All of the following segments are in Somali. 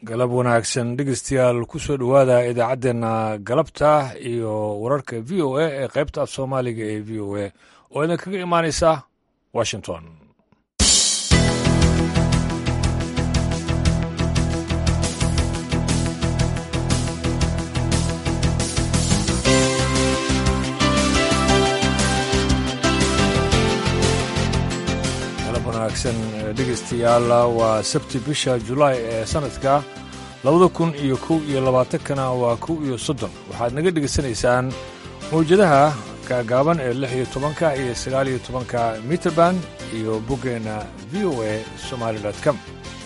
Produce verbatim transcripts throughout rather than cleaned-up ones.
galab wanaagsan dhegeystayaal ku soo dhowaada idaacaddeenna galabta iyo wararka v o a ee qaybta af soomaaliga ee v o a oo idin kaga imaanaysa washington. dhegeystayaal waa sabti bisha julaay ee sanadka labada kun iyo kow iyo labaatankana waa kow iyo soddon waxaad naga dhegaysanaysaan mawjadaha gaagaaban ee lix iyo tobanka iyo sagaal iyo tobanka mitrband iyo boggeenna v o a somali dot com.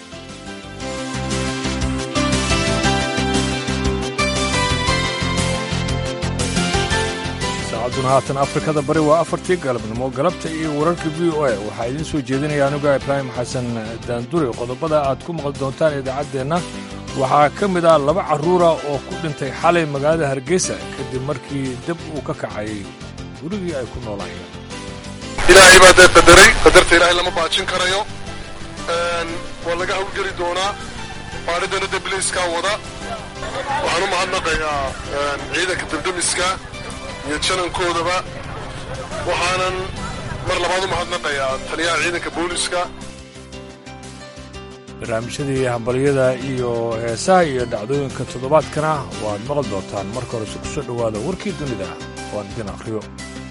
saacaduna haatan afrikada bari waa afartii galabnimo galabta iyo wararka v o a waxaa idiin soo jeedinaya anuga ibraahim xasan daandure. qodobada aad ku maqli doontaan idaacaddeenna waxaa ka mid ah laba carruura oo ku dhintay xalay magaalada hargeysa kadib markii dab uu ka kacay gurigii ay ku noolaayeen. ilaahay baa dee qadaray, qadarta ilaahay lama baajin karayo. waa laga hawlgeli doonaa baadhidana debliiskaa wada. waxaan u mahadnaqayaa ciidanka debdemiska iyo janankoodaba. waxaanan mar labaad u mahadnaqayaa taliyaha ciidanka booliska. barnaamijyadii hambalyada iyo heesaha iyo dhacdooyinka toddobaadkana waad maqli doontaan. marka horese ku soo dhowaada warkii dunida waan idin akhriyo.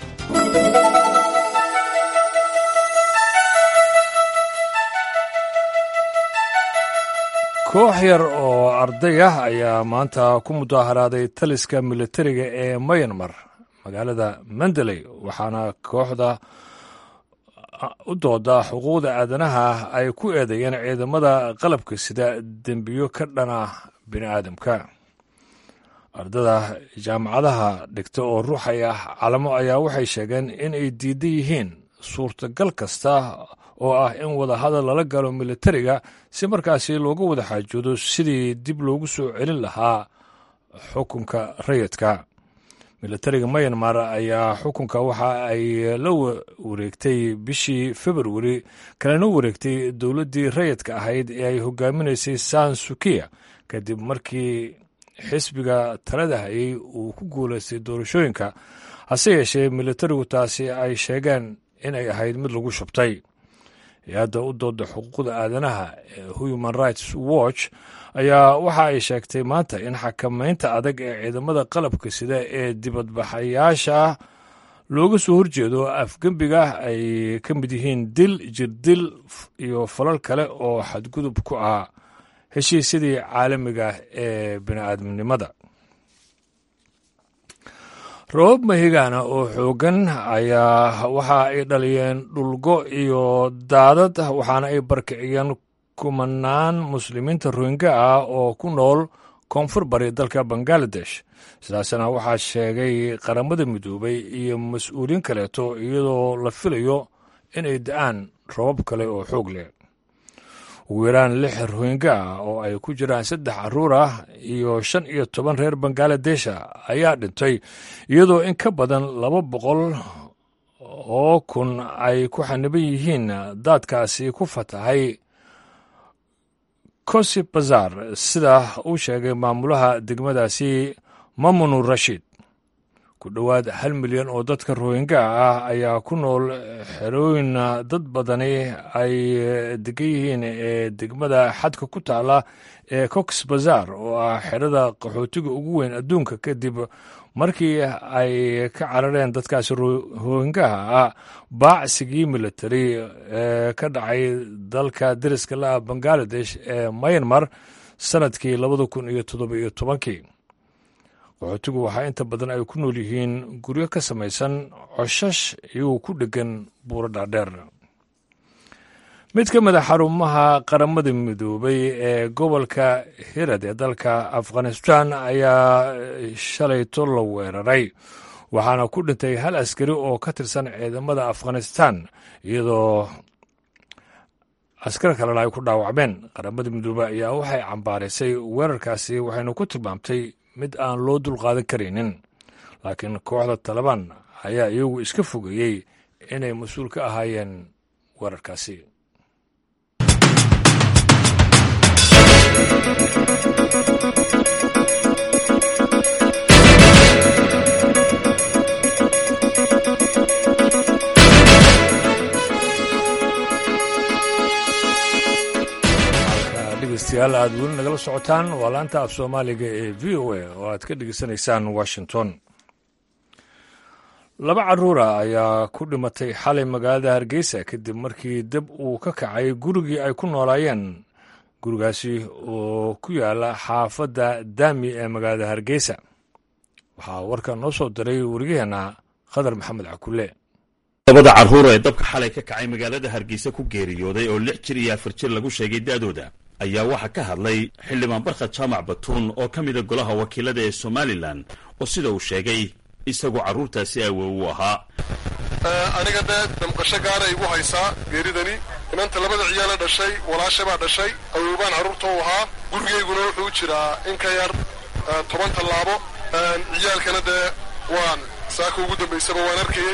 koox yar oo arday ah ayaa maanta ku mudaaharaaday taliska militariga ee Myanmar magaalada Mandalay, waxaana kooxda u dooda xuquuqda aadanaha ay ku eedeeyeen ciidamada qalabka sida dembiyo ka dhana bini'aadamka. ardada jaamacadaha dhigta oo ruuxaya calamo ayaa waxay sheegeen in ay diidan yihiin suurtagal kasta oo ah in wadahadal lala galo militariga si markaasi looga wada xaajoodo sidii dib loogu soo celin lahaa xukunka rayidka. militariga Myanmar ayaa xukunka waxa ay la wareegtay bishii February, kalena wareegtay dowladdii rayidka ahayd ee ay hogaaminaysay San Suu Kyi kadib markii xisbiga talada hayay uu ku guulaystay doorashooyinka. hase yeeshee militarigu taasi ay sheegeen in ay ahayd mid lagu shubtay. hay-adda u dooda xuquuqda aadanaha ee Human Rights Watch ayaa waxa ay sheegtay maanta in xakamaynta adag ee ciidamada qalabka sida ee dibadbaxayaasha looga soo horjeedo afgembiga ay ka mid yihiin dil, jirdil iyo falal kale oo xadgudub ku ah heshiisyadii caalamiga ee bini'aadamnimada. roobab mahigaana oo xooggan ayaa waxa ay dhaliyeen dhulgo iyo daadad, waxaana ay barkiciyeen kumanaan muslimiinta rohingya ah oo ku nool koonfur bari dalka Bangladesh. sidaasna waxaa sheegay qaramada midoobay iyo mas-uuliyiin kaleeto, iyadoo la filayo in ay da'aan roobab kale oo xoog leh. ugu yaraan lix rohingya ah oo ay ku jiraan saddex carruur ah iyo shan iyo toban reer Bangladesh ayaa dhintay, iyadoo in ka badan laba boqol oo kun ay ku xaniban yihiin daadkaasi ku fatahay Cox's Bazar, sida uu sheegay maamulaha degmadaasi Mamunur Rashid. ku dhowaad hal milyan oo dadka rohingya ah ayaa ku nool xerooyin dad badani ay degan yihiin ee degmada xadka ku taala ee Cox's Bazar, oo ah xerada qaxootiga ugu weyn adduunka kadib markii ay ka carareen dadkaasi rohingyaha ah baacsigii militari ee ka dhacay dalka deriska la ah Bangladesh ee Myanmar sanadkii labada kun iyo toddoba iyo tobankii. qaxootigu waxaa inta badan ay ku nool yihiin guryo ka samaysan coshash iyagoo ku dheggan buuro dhaadheer. mid ka mid a xarumaha qaramada midoobay ee gobolka Herat ee dalka Afghanistan ayaa shalayto la weeraray, waxaana ku dhintay hal askari oo ka tirsan ciidamada Afghanistan, iyadoo askar kalena ay ku dhaawacmeen. qaramada midoobay ayaa waxay cambaaraysay weerarkaasi, waxayna ku tilmaamtay mid aan loo dulqaadan karaynin. laakiin kooxda Taliban ayaa iyagu iska fogeeyey inay mas-uul ka ahaayeen weerarkaasi. dhegeystayaal aad weli nagala socotaan waa laanta af soomaaliga ee v o a oo aad ka dhegeysanaysaan washington. laba carruura ayaa ku dhimatay xalay magaalada hargeysa kadib markii dab uu ka kacay gurigii ay ku noolaayeen. gurigaasi oo ku yaala xaafadda daami ee magaalada hargeysa. waxaa warka noo soo diray wariyaheenna khadar maxamed cakulle. labada carruur ee dabka xalay ka kacay magaalada hargeysa ku geeriyooday oo lix jir iyo afar jir lagu sheegay da'dooda ayaa waxaa ka hadlay xildhibaan barkhad jaamac batuun oo ka mida golaha wakiilada ee somalilan oo sida uu sheegay isagoo carruurtaasi awow u ahaa. aniga dee damqasho gaara igu haysaa geeridani inanta labada ciyaala dhashay walaasha baa dhashay awowbaan carruurta u ahaa gurigayguna wuxuu jiraa in ka yar toban tallaabo ciyaalkana dee waan saaka ugu dambaysaba waan arkayey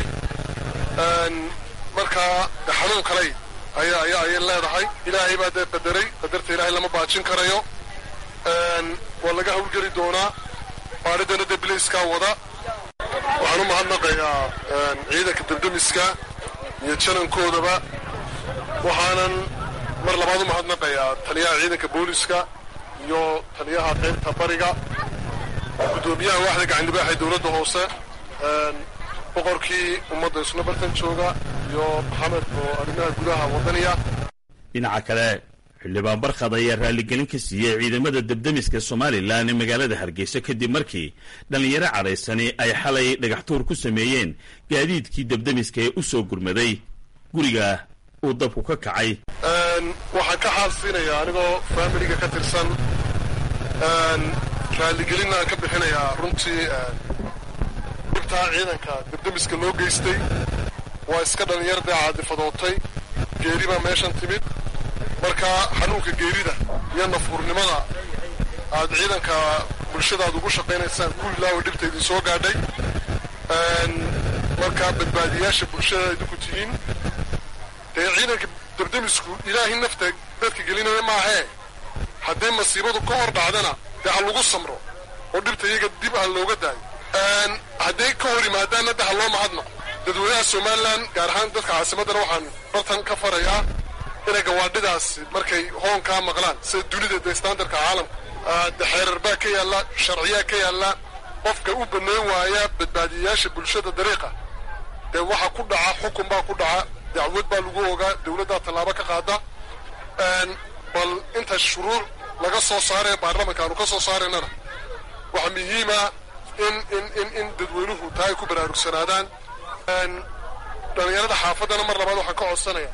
markaa xanuun kalay ayaa ayaa ayay leedahay. ilaahay baa dee qadaray qadarta ilaahay lama baajin karayo. waa laga hawlgeli doonaa baadhidana dee bilayskaa wada. waxaan u mahadnaqayaa ciidanka dabdamiska iyo janankoodaba. waxaanan mar labaad u mahadnaqayaa taliyaha ciidanka booliska iyo taliyaha qaybta bariga, guddoomiyaha waaxda gacandibaaxa ee dowladda hoose, boqorkii ummadda isna bartan jooga iyo maxamed oo arrimaha gudaha wadaniya. dhinaca kale xildhibaan barkhad ayaa raalligelin ka siiyey ciidamada dabdamiska somalilan ee magaalada hargeysa kadib markii dhallinyaro cadhaysani ay xalay dhagaxtuur ku sameeyeen gaadiidkii dabdamiska ee u soo gurmaday guriga uu dabku ka kacay. waxaan ka xaalsiinayaa anigoo faamiliga ka tirsan raalligelinna aan ka bixinayaa runtii dhibtaa ciidanka dabdamiska loo geystay. waa iska dhallinyar dee caadifadootay, geeri baa meeshan timid. marka xanuunka geerida iyo nafuurnimada aad ciidanka bulshadaad ugu shaqaynaysaan ku ilaawa dhibta idin soo gaadhay. markaa badbaadiyaasha bulshada idinku tihiin. dee ciidanka dabdamisku ilaahay nafta dadka gelinaya maahee haddii masiibadu ka hor dhacdana dee ha lagu samro oo dhibta iyaga dib ha looga daayo. hadday ka hor yimaadaanna de ha loo mahadnaqo. dadweynaha somalilan gaar ahaan dadka caasimaddana waxaan bartan ka farayaa inay gawaadhidaas markay hoonkaa maqlaan sida dunida dee standardka caalamka de xeerar baa ka yaalla, sharciyaa ka yaalla. qofka u bannayn waaya badbaadiyayaasha bulshada dariiqa dee waxa ku dhaca xukun baa ku dhaca, dacwad baa lagu ogaa, dowladdaa tallaabo ka qaada. bal inta shuruuc laga soo saaraya baarlamanka aanu ka soo saaraynana waxaa muhiima in in in in dadweynuhu taa ay ku baraarugsanaadaan. dhallinyarada xaafaddana mar labaad waxaan ka codsanaya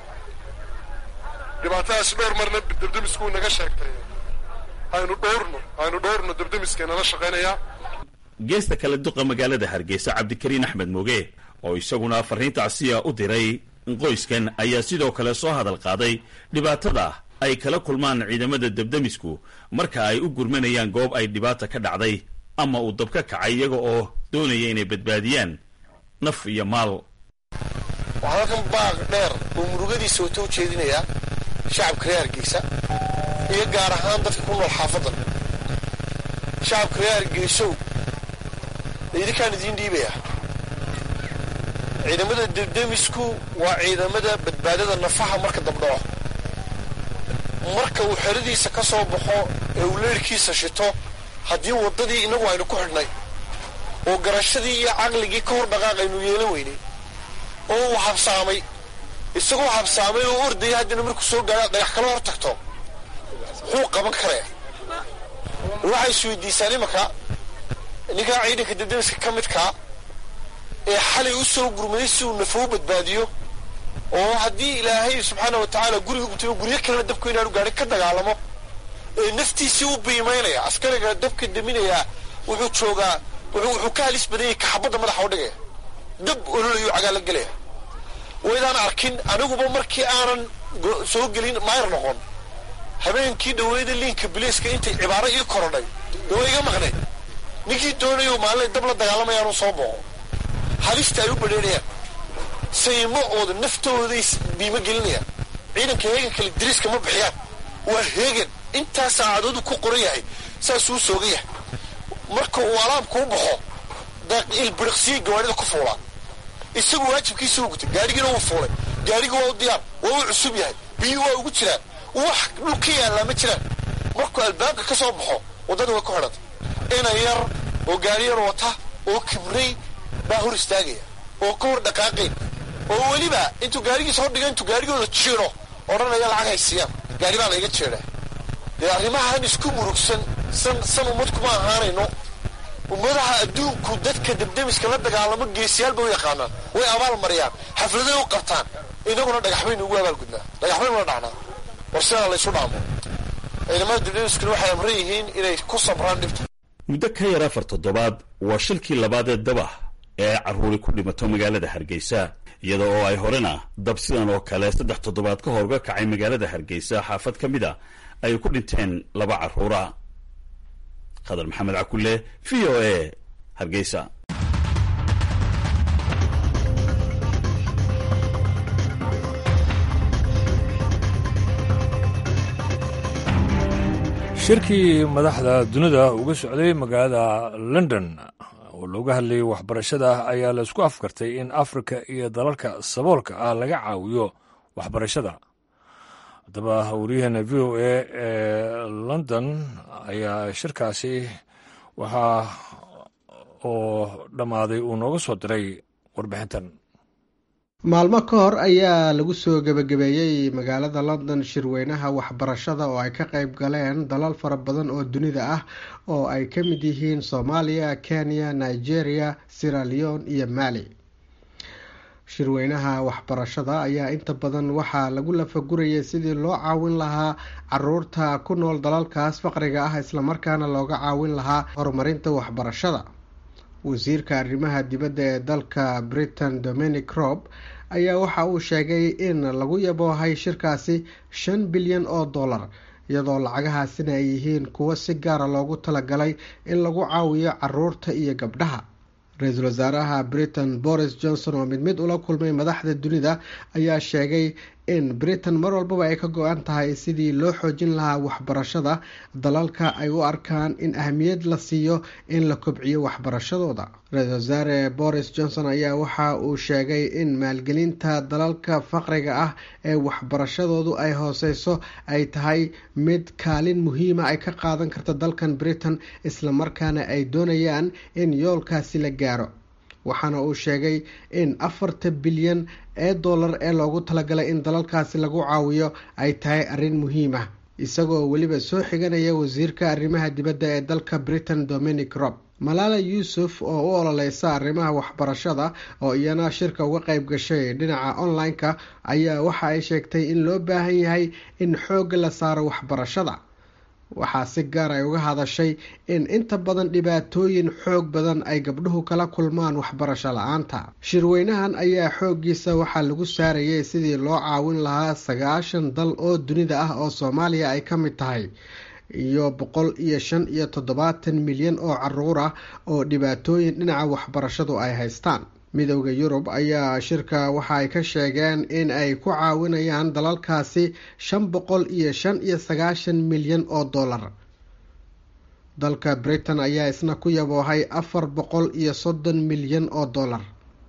dhibaatadaas dhowr marna dabdamisku naga sheegtay aynu dhowrno aynu dhowrno dabdamiska nala shaqaynayaa. geesta kale duqa magaalada hargeysa cabdikariin axmed mooge oo isaguna fariintaasiya u diray qoyskan ayaa sidoo kale soo hadal qaaday dhibaatada ay kala kulmaan ciidamada dabdamisku marka ay u gurmanayaan goob ay dhibaata ka dhacday ama uu dab ka kacay iyaga oo doonaya inay badbaadiyaan naf iyo maal. waxaa halkan baaq dheer oo murugadiisa wata u jeedinayaa shacabka reer hargeysa iyo gaar ahaan dadka ku nool xaafaddan. shacabka reer hargeysow idinkaan idiin dhiibaya. ciidamada dabdamisku waa ciidamada badbaadada nafaha marka dabdhaco. marka uu xeradiisa ka soo baxo ee uu leerhkiisa shito, haddii waddadii innagu aynu ku xidhnay oo garashadii iyo caqligii ka hor dhaqaaq aynu yeelan weynay oo uu habsaamay, isagoo habsaamay oo ordaya haddana markuu soo gaadha dhagax kala hor tagto muxuu qaban karaya? waxay isweydiisaan imanka ninkaa ciidanka dabdamiska ka midkaa ee xalay u soo gurmaday si uu nafo u badbaadiyo oo haddii ilaahay subxaana wa tacaala guriga gubtay guryo kalena dabku inaanu gaadhin ka dagaalamo ee naftiisii u biimaynaya. askariga dabka daminayaa wuxuu joogaa wuxuu ka halis badanyay kaxabadda madaxa u dhigaya, dab ololayu cagaala gelaya. waydaan arkin aniguba markii aanan soo gelin maayar noqon habeenkii dhaweyda liinka biliiska intay cibaaro ii korodhay waa iga maqnay. ninkii doonayo maalin dab la dagaalamayaanu soo booqo halista ay u badheerayaan saymo ooda naftooday biimo gelinayaan. ciidanka heegan kale diriiska ma bixiyaan, waa heegan intaa saacadoodu ku qoran yahay saasuu sooga yahay. marka uu alaamka u baxo ilbiriqsiyey gawaarida ku fuulaa. isagu waajibkiisa u gutay, gaadhigiina wuu fuulay, gaadhigi waa u diyaar, waa u cusub yahay, biyii waa ugu jiraan, wax dhul ka yaallaa ma jiraan. markuu albaabka ka soo baxo waddada way ku xidhantay. ina yar oo gaari yar wata oo kibray baa hor istaagaya oo ka hor dhaqaaqay oo weliba intuu gaarigiisa hor dhigay intuu gaarigooda jiiro odhanaya lacag haysiiyaan gaari baa layga jeedaa. dee arrimahan isku murugsan san san ummad kuma ahaanayno. ummadaha adduunku dadka debdemiska la dagaalamo geesiyaalba u yaqaanaan, way abaal mariyaan, xafladay u qabtaan. inaguna dhagax baynu ugu abaalgudnaa, dhagax baynu la dhacnaa. war sidaa laysu dhaamo. ciidamada debdemiskuna waxay amran yihiin inay ku sabraan dhibta. muddo ka yar afar toddobaad waa shilkii labaad ee dabah ee carruuri ku dhimato magaalada Hargeysa, iyada oo ay horena dab sidan oo kale saddex toddobaad ka hor uga kacay magaalada Hargeysa xaafad ka mid a ay ku dhinteen laba carruura. Khadar Maxamed Cakulle, V O A, Hargeysa. shirkii madaxda dunida uga socday magaalada London oo looga hadlayay waxbarashada ayaa la isku afkartay in Afrika iyo dalalka saboolka ah laga caawiyo waxbarashada. haddaba waryaheena V O A ee London ayaa shirkaasi waxaa oo dhammaaday uu nooga soo diray warbixintan. maalmo ka hor ayaa lagu soo gebagabeeyey magaalada London shirweynaha waxbarashada oo ay ka qayb galeen dalal fara badan oo dunida ah oo ay ka mid yihiin Soomaaliya, Kenya, Nigeria, Sierra Leone iyo Mali. shirweynaha waxbarashada ayaa inta badan waxaa lagu lafagurayay sidii loo caawin lahaa caruurta ku nool dalalkaas faqriga ah islamarkaana looga caawin lahaa horumarinta waxbarashada. wasiirka arrimaha dibadda ee dalka Britain Dominic Raab ayaa waxa uu sheegay in lagu yaboohay shirkaasi shan bilyan oo dollar, iyadoo lacagahaasina ay yihiin kuwo si gaara loogu talagalay in lagu caawiyo caruurta iyo gabdhaha. ra-iisul wasaaraha Britain Boris Johnson oo mid mid ula kulmay madaxda dunida ayaa sheegay in Britain mar walbaba ay ka go-an tahay sidii loo xoojin lahaa waxbarashada dalalka ay u arkaan in ahmiyad la siiyo in la kobciyo waxbarashadooda. ra-iisul wasaare Boris Johnson ayaa waxa uu sheegay in maalgelinta dalalka faqriga ah ee waxbarashadoodu ay hooseyso ay tahay mid kaalin muhiima ay ka qaadan karta dalkan Britain, islamarkaana ay doonayaan in yoolkaasi la gaaro. waxaana uu sheegay in afarta bilyan ee dollar ee loogu talagalay in dalalkaasi lagu caawiyo ay tahay arrin muhiim ah, isagoo weliba soo xiganaya wasiirka arrimaha dibadda ee dalka Britain Dominic Raab. Malala Yusuf oo u ololeysa arrimaha waxbarashada oo iyana shirka uga qayb gashay dhinaca online-ka ayaa waxa ay sheegtay in loo baahan yahay in xoog la saaro waxbarashada. waxaa si gaar ay uga hadashay in inta badan dhibaatooyin xoog badan ay gabdhuhu kala kulmaan waxbarasho la-aanta. shirweynahan ayaa xooggiisa waxaa lagu saarayay sidii loo caawin lahaa sagaashan dal oo dunida ah oo Soomaaliya ay ka mid tahay, iyo boqol iyo shan iyo toddobaatan milyan oo caruur ah oo dhibaatooyin dhinaca waxbarashadu ay haystaan. midowda Yurub ayaa shirka waxa ay ka sheegeen in ay ku caawinayaan dalalkaasi shan boqol iyo shan iyo sagaashan milyan oo dollar. dalka Britain ayaa isna ku yaboohay afar boqol iyo soddon milyan oo dollar.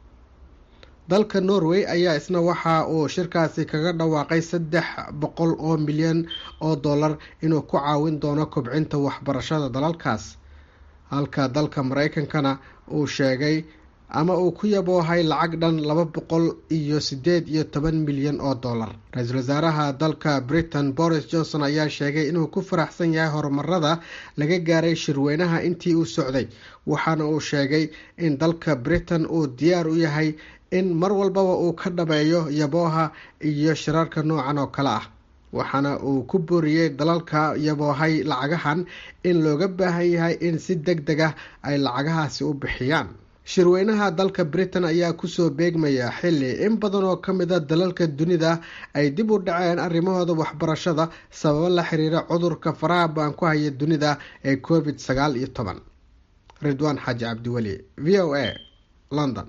dalka Norway ayaa isna waxa uu shirkaasi kaga dhawaaqay saddex boqol oo milyan oo dollar inuu ku caawin doono kobcinta waxbarashada dalalkaas, halka dalka Mareykankana uu sheegay ama uu ku yaboohay lacag dhan laba boqol iyo sideed iyo toban milyan oo dollar. ra-iisul wasaaraha dalka Britain Boris Johnson ayaa sheegay inuu ku faraxsan yahay horumarada laga gaaray shirweynaha intii uu socday, waxaana uu sheegay in dalka Britain uu diyaar u yahay in mar walbaba uu ka dhameeyo yabooha iyo shirarka noocan oo kale ah. waxaana uu ku booriyey dalalka yaboohay lacagahan in looga baahan yahay in si deg deg ah ay lacagahaasi u bixiyaan. shirweynaha dalka Britain ayaa kusoo beegmaya xilli in badan oo ka mid a dalalka dunida ay dib u dhaceen arrimahooda waxbarashada sababo la xiriira cudurka faraha baan ku haya dunida ee covid sagaal iyo toban. Ridwaan Xaaji Cabdiweli, V O A, London.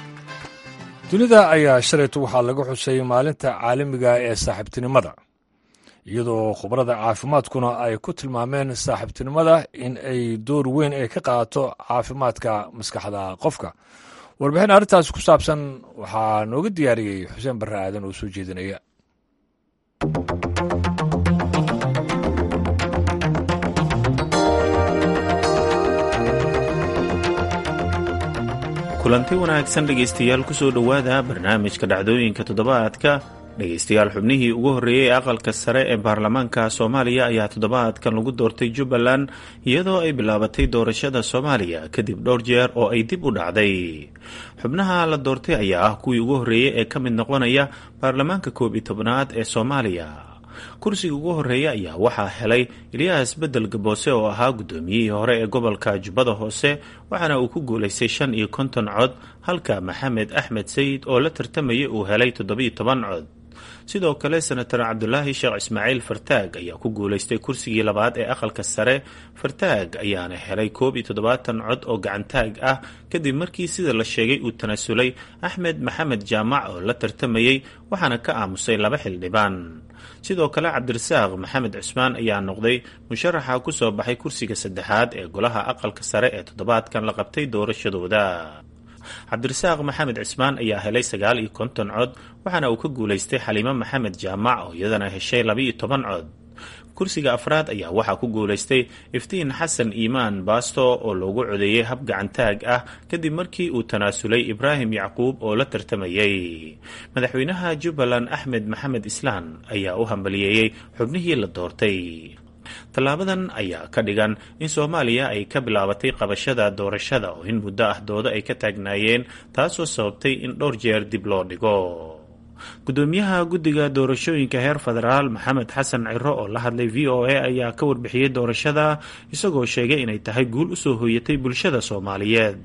dunida ayaa shalaytu waxaa laga xusay maalinta caalamiga ee saaxiibtinimada. iyadoo khubarada caafimaadkuna ay ku tilmaameen saaxiibtinimada in ay door weyn ay ka qaadato caafimaadka maskaxda qofka. warbixin arrintaas ku saabsan waxaa nooga diyaariyey xuseen barre aadan oo soo jeedinaya. kulanti wanaagsan dhegaystayaal ku soo dhowaada barnaamijka dhacdooyinka toddobaadka. dhegaystayaal xubnihii ugu horreeyey ee aqalka sare ee baarlamaanka soomaaliya ayaa toddobaadkan lagu doortay jubbaland iyadoo ay bilaabatay doorashada soomaaliya kadib dhowr jeer oo ay dib u dhacday. xubnaha la doortay ayaa ah kuwii ugu horreeyey ee ka mid noqonaya baarlamaanka koob iyo tobnaad ee soomaaliya. kursiga ugu horreeya ayaa waxaa helay ilyaas bedel gaboose oo ahaa guddoomiyihii hore ee gobolka jubbada hoose, waxaana uu ku guulaystay shan iyo konton cod, halka maxamed axmed sayid oo la tartamayay uu helay toddobiyo toban cod. sidoo kale senator cabdulaahi sheekh ismaaciil fartaag ayaa ku guulaystay kursigii labaad ee aqalka sare. fartaag ayaana helay koob iyo toddobaatan cod oo gacantaag ah kadib markii sida la sheegay uu tanaasulay axmed maxamed jaamac oo la tartamayey, waxaana ka aamusay laba xildhibaan. sidoo kale cabdirasaaq maxamed cusmaan ayaa noqday musharaxa ku soo baxay kursiga saddexaad ee golaha aqalka sare ee toddobaadkan la qabtay doorashadooda. cabdirasaaq maxamed cismaan ayaa helay sagaal iyo konton cod, waxaana uu ka guulaystay xaliimo maxamed jaamac oo iyadana heshay laba-iyo toban cod. kursiga afraad ayaa waxaa ku guulaystay iftiin xasan iimaan baasto oo loogu codeeyey hab gacantaag ah kadib markii uu tanaasulay ibraahim yacquub oo la tartamayey. madaxweynaha jubbaland axmed maxamed islaan ayaa u hambaliyeeyey xubnihii la doortay. tallaabadan ayaa ka dhigan in soomaaliya ay ka bilaabatay qabashada doorashada oo in muddo ah doodo ay ka taagnaayeen, taasoo sababtay in dhowr jeer dib loo dhigo. gudoomiyaha guddiga doorashooyinka heer federaal maxamed xasan ciro oo la hadlay v o a ayaa ka warbixiyey doorashada, isagoo sheegay inay tahay guul u soo hooyatay bulshada soomaaliyeed.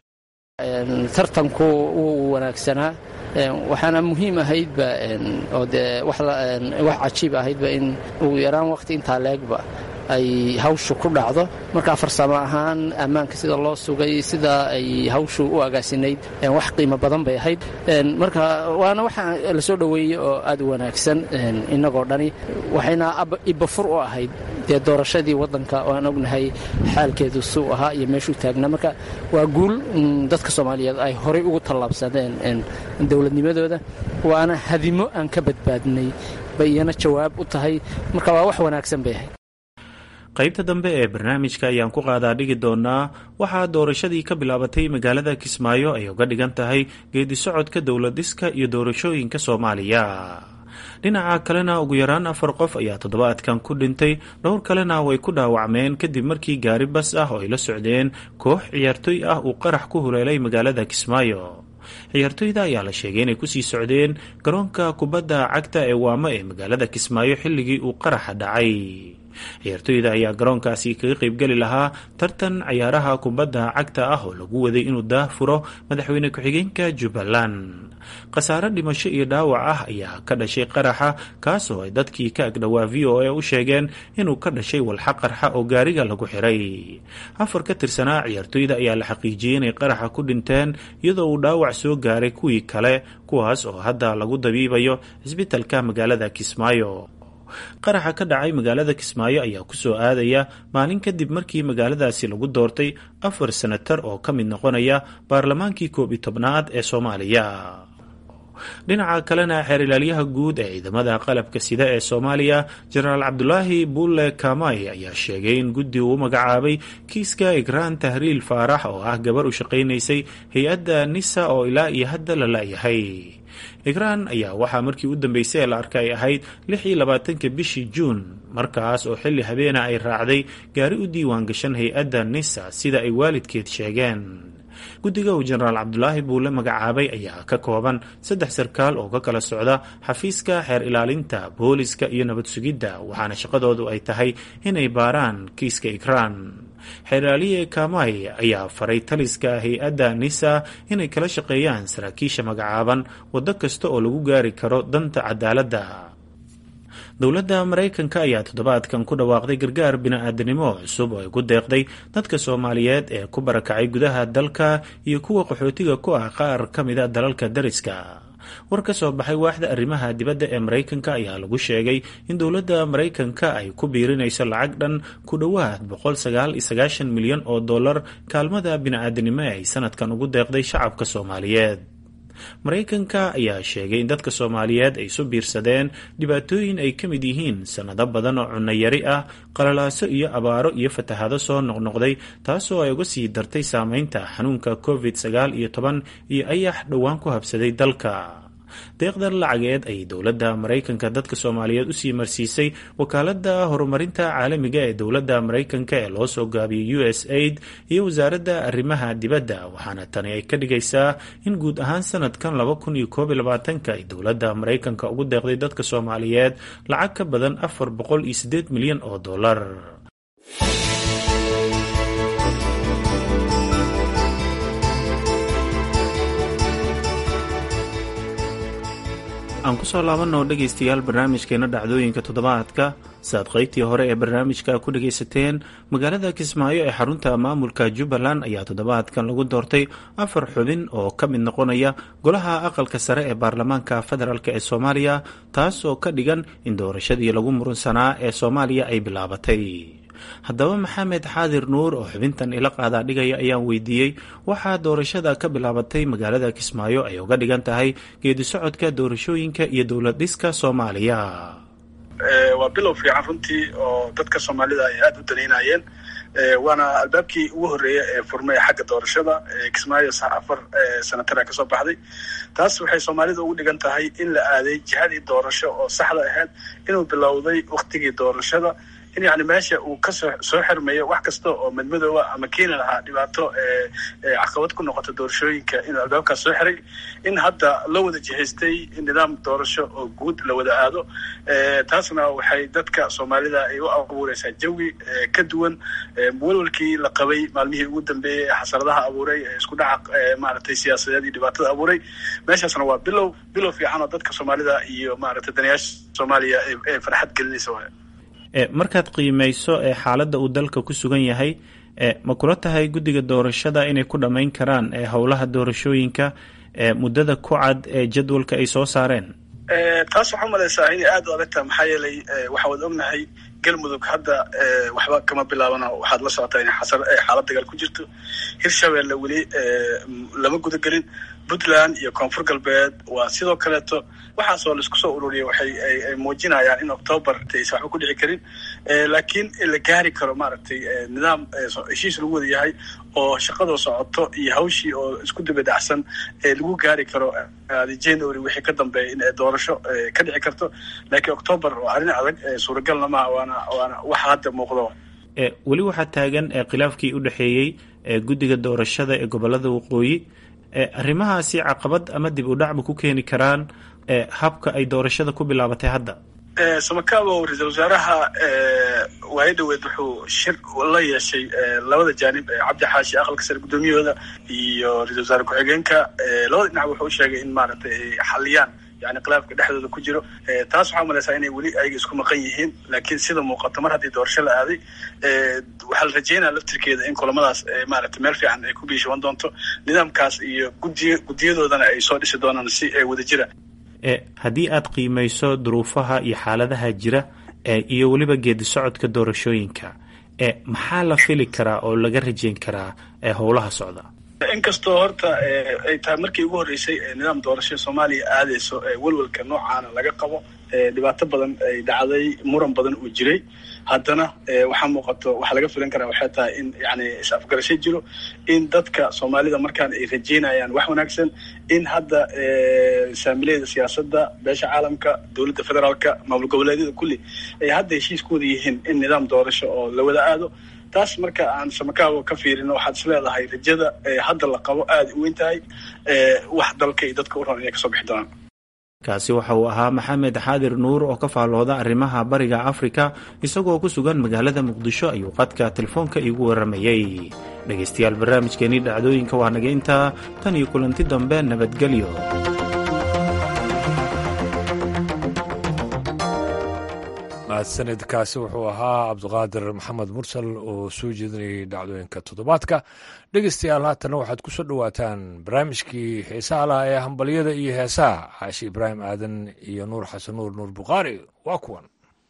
tartanku wuu wanaagsanaa, waxaana muhiim ahaydba oo dee wax cajiib ahaydba in ugu yaraan waqti intaa leegba ay hawshu ku dhacdo. markaa farsamo ahaan ammaanka sida loo sugay, sida ay hawshu u agaasinayd, wax qiimo badan bay ahayd. marka waana waxa la soo dhoweeyey oo aad u wanaagsan innagoo dhani, waxayna ibafur u ahayd dee doorashadii waddanka oo aan ognahay xaalkeedu suu ahaa iyo meeshuu taagnaa. marka waa guul dadka soomaaliyeed ay horay ugu tallaabsadeen dowladnimadooda, waana hadimo aan ka badbaadinay bay iyana jawaab u tahay. marka waa wax wanaagsan bay ahayd. qaybta dambe ee barnaamijka ayaan ku qaadaa dhigi doonaa waxaa doorashadii ka bilaabatay magaalada kismaayo ay uga dhigan tahay geedi socodka dowlad-dhiska iyo doorashooyinka soomaaliya. dhinaca kalena ugu yaraan afar qof ayaa toddobaadkan ku dhintay, dhowr kalena way ku dhaawacmeen kadib markii gaari bas ah oo ay la socdeen koox ciyaartooy ah uu qarax ku huleelay magaalada kismaayo. ciyaartooyda ayaa la sheegay inay kusii socdeen garoonka kubadda cagta ee waamo ee magaalada kismaayo xilligii uu qaraxa dhacay. ciyaartooyda ayaa garoonkaasi kaga qaybgeli lahaa tartan ciyaaraha kubadda cagta ah oo lagu waday inuu daah furo madaxweyne ku-xigeenka jubbaland. khasaare dhimasho iyo dhaawac ah ayaa ka dhashay qaraxa, kaasoo ay dadkii ka agdhowaa v o a u sheegeen inuu ka dhashay walxa qarxa oo gaariga lagu xiray. afar ka tirsanaa ciyaartooyda ayaa la xaqiijiyey inay qaraxa ku dhinteen, iyadoo uu dhaawac soo gaaray kuwii kale, kuwaas oo hadda lagu dabiibayo cisbitalka magaalada kismaayo. qaraxa ka dhacay magaalada kismaayo ayaa ku soo aadaya maalin kadib markii magaaladaasi lagu doortay afar senatar oo ka mid noqonaya baarlamaankii koob iyo tobnaad ee soomaaliya. dhinaca kalena xeer ilaalyaha guud ee ciidamada qalabka sida ee soomaaliya jenaraal cabdulaahi bulle kamay ayaa sheegay in guddi uu magacaabay kiiska igraan tahriil faarax oo ah gabar u shaqaynaysay hay-adda nisa oo ilaa iyo hadda la la'yahay. igraan ayaa waxaa markii u dambeysay la arkay ay ahayd lix iyo labaatanka bishii juun, markaas oo xilli habeena ay raacday gaari u diiwaan gashan hay-adda nisa sida ay waalidkeed sheegeen. guddiga uu jenaraal cabdulaahi buule magacaabay ayaa ka kooban saddex sarkaal oo ka kala socda xafiiska xeer ilaalinta, booliska iyo nabad sugidda, waxaana shaqadoodu ay tahay inay baaraan kiiska igraan. xeer ilaaliye kamay ayaa faray taliska hay-adda nisa inay kala shaqeeyaan saraakiisha magacaaban waddo kasta oo lagu gaari karo danta cadaaladda. dowladda maraykanka ayaa toddobaadkan ku dhawaaqday gargaar bini-aadanimo cusub oo ay ku deeqday dadka soomaaliyeed ee ku barakacay gudaha dalka iyo kuwa qaxootiga ku ah qaar ka mida dalalka dariska. war ka soo baxay waaxda arrimaha dibadda ee maraykanka ayaa lagu sheegay in dowladda maraykanka ay ku biirinayso lacag dhan ku dhowaad boqol sagaal iyo sagaashan milyan oo dollar kaalmada bini-aadanimo ee ay sanadkan ugu deeqday shacabka soomaaliyeed. maraykanka ayaa sheegay in dadka soomaaliyeed ay isu biirsadeen dhibaatooyin ay ka mid yihiin sannado badan oo cunno yari ah, qalalaaso iyo abaaro iyo fatahaado soo noqnoqday, taasoo ay uga sii dartay saameynta xanuunka covid sagaal iyo toban iyo ayax dhowaan ku habsaday dalka. deeqdan lacageed ay dowladda maraykanka dadka soomaaliyeed usii marsiisay wakaaladda horumarinta caalamiga ee dowladda maraykanka ee loo soo gaabiyey u s aid iyo wasaaradda arrimaha dibadda, waxaana tani ay ka dhigaysaa in guud ahaan sanadkan laba kun iyo koob iyo labaatanka ay dowladda maraykanka ugu deeqday dadka soomaaliyeed lacag ka badan afar boqol iyo siddeed milyan oo dollar. aan kusoo laabanoo dhegaystayaal barnaamijkeena dhacdooyinka toddobaadka. saaad qaybtii hore ee barnaamijka ku dhagaysateen, magaalada kismaayo ee xarunta maamulka jubbaland ayaa toddobaadkan lagu doortay afar xubin oo ka mid noqonaya golaha aqalka sare ee baarlamaanka federaalk ee soomaaliya, taas oo ka dhigan in doorashadii lagu murunsanaa ee soomaaliya ay bilaabatay. haddaba maxamed xaadir nuur oo xubintan ila qaadaa dhigaya ayaan weydiiyey waxaa doorashada ka bilaabatay magaalada kismaayo ay uga dhigan tahay geedi socodka doorashooyinka iyo dowlad dhiska soomaaliya. waa bilow fiican runtii oo dadka soomaalida ay aada u danaynayeen, waana albaabkii ugu horreeya ee furmay xagga doorashada. kismaayo afar sanatara kasoo baxday. taas waxay soomaalida ugu dhigan tahay in la aaday jihadii doorasho oo saxda ahayd, inuu bilowday waktigii doorashada, in yani meesha uu kasoo soo xirmayo wax kasta oo madmadooba ama keeni lahaa dhibaato caqabad ku noqota doorashooyinka, inuu albaabkaas soo xiray, in hadda la wada jihaystay nidaam doorasho oo guud la wada aado. taasna waxay dadka soomaalida ay u abuureysaa jawi ka duwan walwalkii la qabay maalmihii ugu dambeeyey ee xasaradaha abuuray, ee isku dhaca maaragtay siyaasadeed iyo dhibaatada abuuray. meeshaasna waa bilow bilow fiican oo dadka soomaalida iyo maaragtay danayaasha soomaaliya ee farxad gelinaysa waay. markaad qiimeyso ee xaaladda uu dalka ku sugan yahay, ma kula tahay guddiga doorashada inay ku dhammayn karaan ee howlaha doorashooyinka ee muddada ku cad ee jadwalka ay soo saareen? taas waxaa umalaysaa inay aada u adagtaha, maxaa yeelay waxaa wada ognahay galmudug hadda waxba kama bilaabana, waxaad la socotaa inay xasar xaalad dagaal ku jirto. hirshabeelle weli lama gudagelin. puntland iyo koonfur galbeed waa sidoo kaleeto. waxaasoo laisku soo ururiyay waxay ay muujinayaan in octoobar aysan waxba ku dhici karin, laakiin la gaari karo maaragtay nidaam heshiis lagu wada yahay oo shaqadoo socoto iyo hawshii oo isku dibadhacsan lagu gaari karo january wixii ka dambeeya in doorasho ka dhici karto. laakiin octoobar waa arrin adag, suuragalna maaha, waana waana waxa hadda muuqdo. weli waxaa taagan khilaafkii u dhexeeyey guddiga doorashada ee gobolada waqooyi. arrimahaasi caqabad ama dib u dhacba ku keeni karaan habka ay doorashada ku bilaabatay hadda? samakaabo ra-iisul wasaaraha waayo dhaweed wuxuu shir la yeeshay labada jaanib, cabdi xaashi aqalka sare guddoomiyahooda iyo ra-isul wasaare ku-xigeenka. labada dhinac wuxuu u sheegay in maaragtay ay xaliyaan yani khilaafka dhexdooda ku jiro. taas waxaa umalaysaa inay weli ayaga isku maqan yihiin, laakiin sida muuqato mar haddii doorasho la aaday, waxaa la rajeynaya laftirkeeda in kulamadaas maaragtay meel fiican ay ku biishaban doonto. nidaamkaas iyo gudiy guddiyadoodana ay soo dhisi doonaan si wada jira. haddii aad qiimeyso duruufaha iyo xaaladaha jira iyo weliba geedi socodka doorashooyinka, maxaa la fili karaa oo laga rajeyn karaa howlaha socda? inkastoo horta ay tahay markii ugu horreysay nidaam doorasho soomaaliya aadayso, walwalka noocaana laga qabo, dhibaato badan ay dhacday, muran badan uu jiray, haddana waxaa muuqato waxa laga filan karaa waxay tahay in yani is-afgarasho jiro, in dadka soomaalida markaan ay rajeynayaan wax wanaagsan, in hadda saamileyda siyaasadda, beesha caalamka, dowladda federaalka, maamul goboleedyada kulli ay hadda heshiis ku wada yihiin in nidaam doorasho oo la wada aado. taas marka aan samakaabo ka fiirino waxaad is leedahay rajada hadda la qabo aada u weyn tahay, wax dalka iyo dadka u ron inay kasoo bixi doonaan. kaasi waxa uu ahaa maxamed xaadir nuur oo ka faallooda arrimaha bariga afrika, isagoo ku sugan magaalada muqdisho ayuu qadka telefoonka iigu waramayey. dhegaystayaal, barnaamijkeenii dhacdooyinka waa naga intaa, tan iyo kulanti dambe, nabadgelyo. mahadsanidkaasi wuxuu ahaa cabdiqaadir maxamed mursal oo soo jeedinayay dhacdooyinka toddobaadka. dhegeystayaal haatanna waxaad ku soo dhowaataan barnaamijkii heesaha laha ee hambalyada iyo heesaha. caashi ibraahim aadan iyo nuur xasan nuur nuur bukhaari waa kuwan.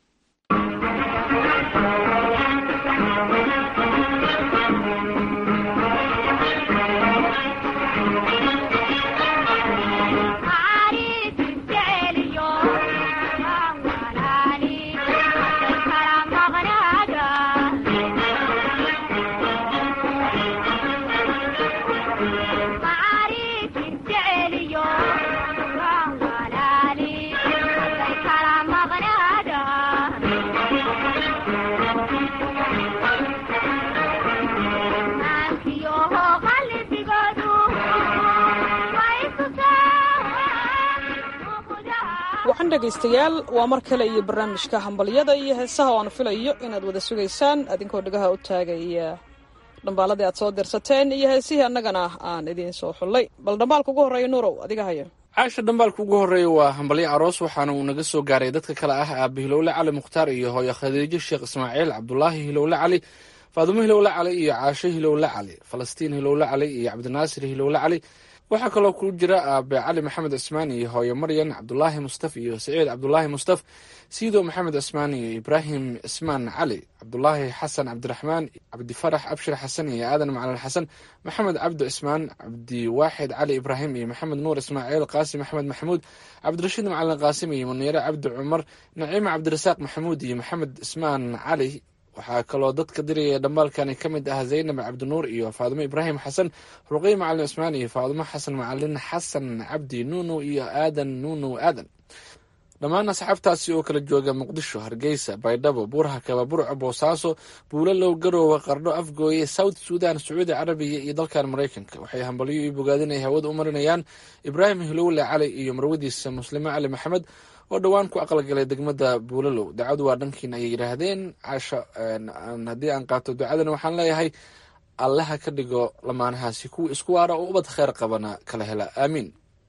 waxaan dhegaystayaal waa mar kale iyo barnaamijka hambalyada iyo heesaha oo aan filayo inaad wada sugaysaan adinkoo dhegaha u taagaya dhambaaladii aad soo dirsateen iyo heesihii annagana aan idiin soo xullay. bal dhambaalka ugu horreeya nuurow adiga haya. caasha dhambaalka ugu horreeya waa hambalyo aroos waxaana uu naga soo gaaray dadka kale ah aabe hilowle cali mukhtaar iyo hooyo khadiijo sheekh ismaaciil, cabdulaahi hilowle cali, faadumo hilowle cali iyo caasho hilowle cali, falastiin hilowle cali iyo cabdinaasir hilowle cali. waxaa kaloo ku jira aabe cali maxamed cismaan iyo hooyo maryan, cabdulaahi mustaf iyo saciid cabdulaahi mustaf, siido maxamed cismaan iyo ibraahim cismaan cali, cabdulaahi xasan cabdiraxmaan, cabdifarax abshir xasan iyo aadan macalin xasan, maxamed cabdi cismaan, cabdiwaaxid cali ibraahim iyo maxamed nuur ismaaciil, qaasim axmed maxamuud, cabdirashiid macalin qaasim iyo muniire cabdi cumar, naciime cabdirasaaq maxamuud iyo maxamed cismaan cali. waxaa kaloo dadka diraya dhambaalkani ka mid ah zaynab cabdinuur iyo faadumo ibraahim xasan, ruqey macalin cismaan iyo faadumo xasan macalin, xasan cabdi nuunow iyo aadan nuunow aadan. dhammaan asxaabtaasi oo kala jooga muqdisho, hargeysa, baydhabo, buuraha kaba, burco, boosaaso, buulalow, garoowe, qardho, afgooye, south sudan, sacuudi carabiya iyo dalkan maraykanka waxay hambalyo iyo bogaadin ay hawada u marinayaan ibraahim hilowle cali iyo marwadiisa muslime cali maxamed oo dhowaan ku aqalgalay degmada buulalow. ducadu waa dhankiina ayay yidhaahdeen. caasha haddii aan qaato ducadana waxaan leeyahay allaha ka dhigo lamaanahaasi kuwa isku waara oo ubad kheyr qabana kala hela, aamiin.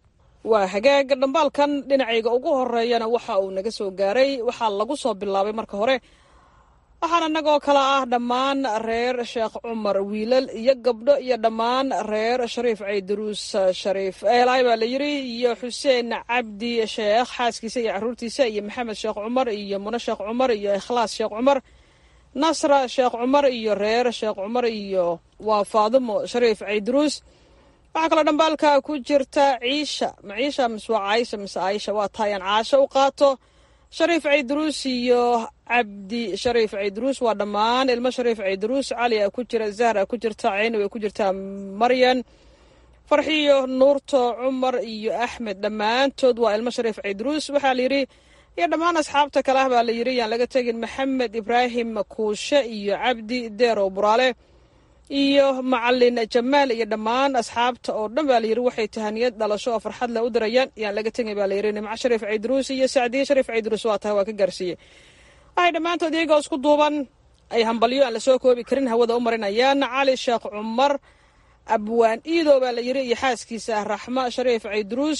waa hagaaga dhambaalkan dhinacayga ugu horeeyana waxa uu naga soo gaaray waxaa lagu soo bilaabay marka hore waxaan annagoo kale ah dhammaan reer sheekh cumar wiilal iyo gabdho iyo dhammaan reer shariif caydaruus shariif eelaay baa la yiri iyo xuseen cabdi sheekh xaaskiisa iyo caruurtiisa iyo maxamed sheekh cumar iyo mune sheekh cumar iyo ikhlaas sheekh cumar, nasra sheekh cumar iyo reer sheekh cumar iyo waa faadumo shariif caydaruus. waxaa kaloo dhambaalka ku jirta ciisha maciisha mise waa caayisha mise aayisha waa taayaan caasho u qaato, shariif caydaruus iyo cabdi shariif caydaruus waa dhammaan ilmo shariif caydaruus. cali a ku jira, zahra ku jirta, ceyni way ku jirtaa, maryan, farxiyo, nuurto, cumar iyo axmed dhammaantood waa ilmo shariif caydaruus. waxaa la yidhi iyo dhammaan asxaabta kale ah baa la yidhi yaan laga tegin maxamed ibraahim kuushe iyo cabdi deerow buraale iyo macalin jamaal iyo dhammaan asxaabta oo dhan baa la yidhi waxay tahaniyad dhalasho oo farxad leh u dirayaan yaan laga tegin baa la yidhi nimco shariif caydaruus iyo sacdiye shariif caydaruus waa tahay waa ka gaarsiiyey. waxay dhammaantood iyagoo isku duuban ay hambalyo aan lasoo koobi karin hawada u marinayaan cali sheekh cumar abwaan iidow baa la yidhi iyo xaaskiisa raxma shariif caydaruus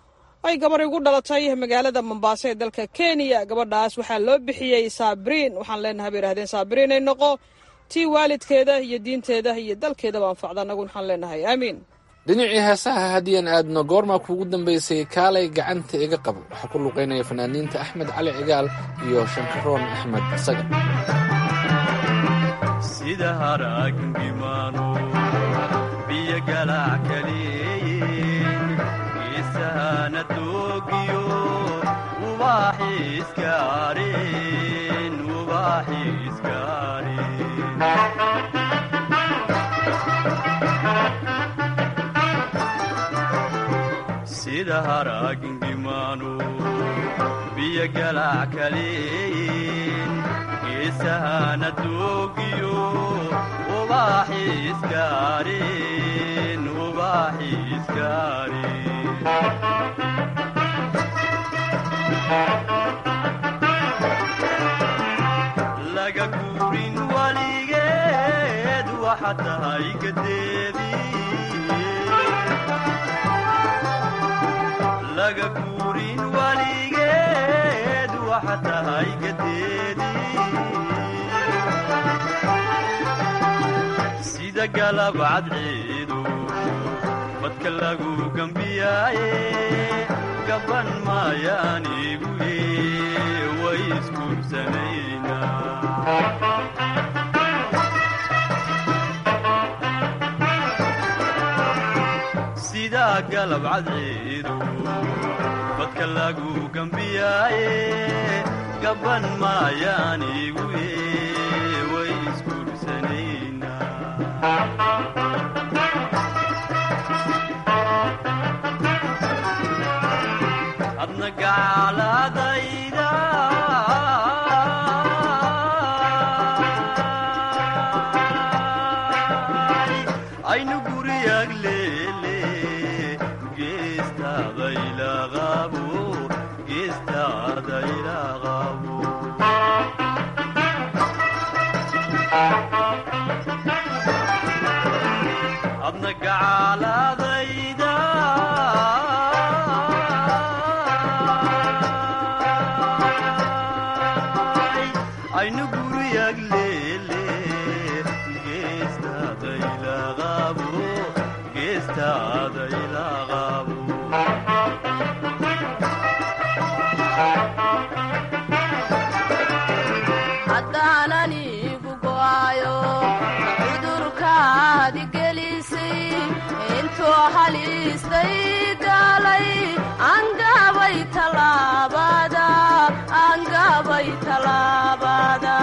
ay gabar igu dhalatay magaalada mombaaso ee dalka kenya. gabadhaas waxaa loo bixiyey saabriin. waxaan leenahay bay yidhahdeen saabriin ay noqo tii waalidkeeda iyo diinteeda iyo dalkeedaba anfacda, annagu waxaan leenahay aamiin. dhinacii heesaha haddii aan aadno goormaa kuugu dambaysay kaalay gacanta iga qabo waxaa ku luuqeynaya fanaaniinta axmed cali cigaal iyo shankaroon axmed isaga. sida haraagimano biyo galac kaleeyin geesahana toogiyo ubaaxiiskaarin ubaaxiiskaarin sida haraagingimano biyo galac kaleeyin geesahana toogiyo ubaaxiiskaarin ubaaxiiskaarin laga guurin waligeed waxa tahay gadeedii laga guurin waligeed waxa tahay gadeedii sida galab cadciidu badka lagu gambiyaaye gaban maayaanigu way isguursanaynaa sida galab cadciidu badka lagu gambiyaaye gaban maayaanigu way isguursanaynaa adna gacaaladayda aynu guriyag leele geestaadaylaqabo geestaadaylaqabo adna gacaaladayda aynu guriyag leele geestaadaylaqabo geestaadaylaqabo haddaanan igu go'ayo cudurkaadi gelisay intuu haliistay galay angabay talaabada angabay talaabada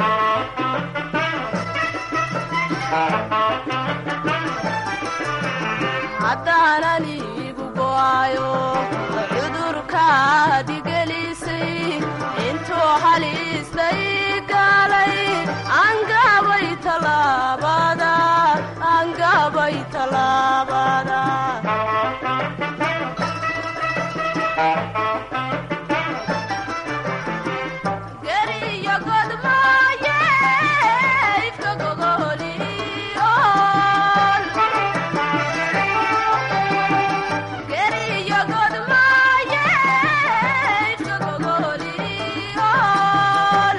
haddaanan igu go'ayo cudurkaadi gelisay intuu haliistay galay angabay talaabada angabay talaabada geriyo godmaaye ifka gogoliyool geriyo godmaaye ifka gogoliyool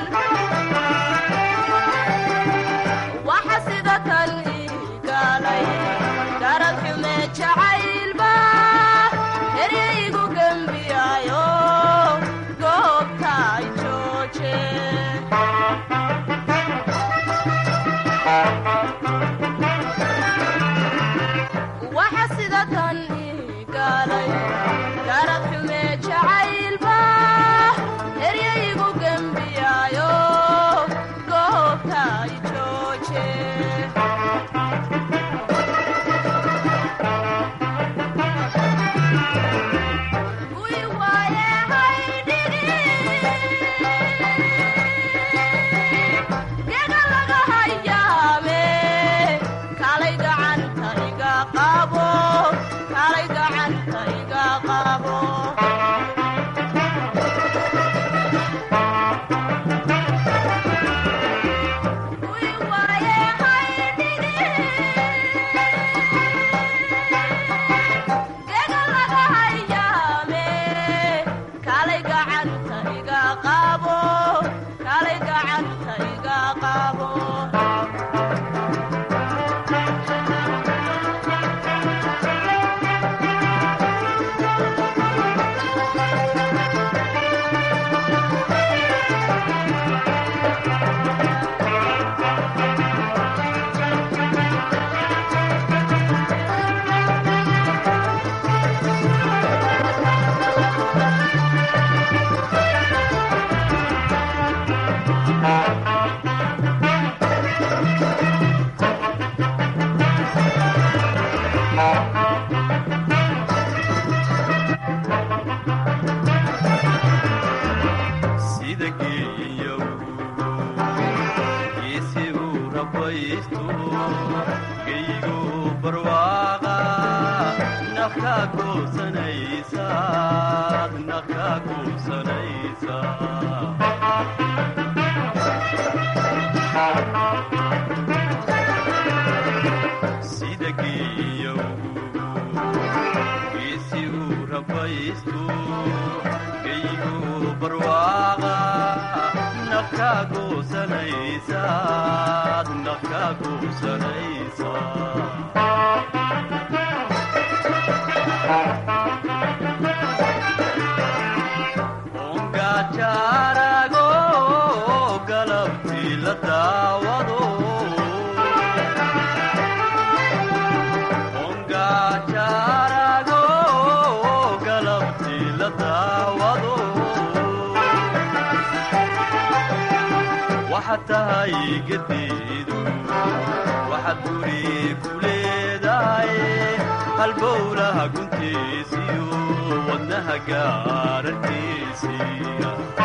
waxa sida tan igalay garad xume jacaylba heryaygu gembiyaayo goobta ay jooje waxa sida tan igalay garad xume jacaylba heryaygu gembiyaayo goobta ay jooje guy waaye haydhigi gega laga hayaame kalay gacanta iga qabo kalay gacanta iga qabo guy waaye haydhigi gega laga hayaame kalay gacanta iga qabo kalay gacanta iga qabo sida geeyow geesi uu rabaysto geygu barwaaqa nafka goosanaysa nafka goosanaysa sida geeyow geesi uu rabaysto geygu barwaaqa nafka goosanaysaad nafka goosanaysaa ongajaarago galabtii la daawado ongajaarago galabtii la daawado waxaad tahay gadiidu waxaad guri ku leedahay halbowlaha guntiisiyo wadnaha gaararkiisiya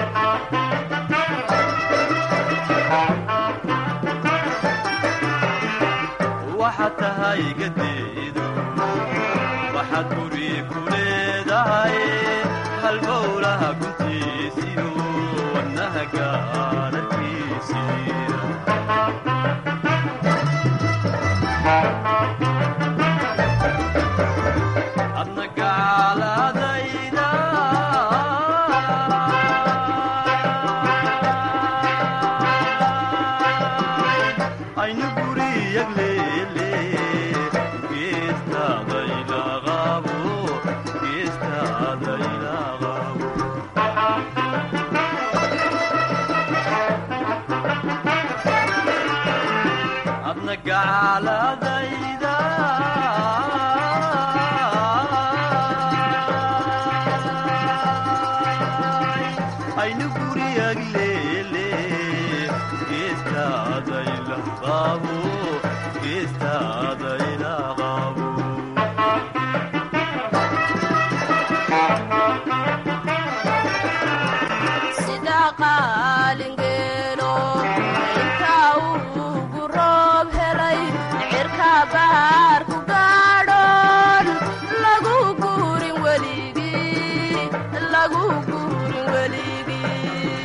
waxaad tahay gadiidu waxaad guri ku leedahay halbowlaha guntiisiyo wadnaha gaararkiisiya adna gaaladayda aynu guriyag leele geestaadaylaqabo geestaadaylaqabo adna gaaladayda aynu guriyag leele geestaadaylaqabo geestaadaylaqabo sida qaalingeelo intaa ugu roob helay cirka baar ku gaadhoon lagu guurin weligii lagu guurin weligii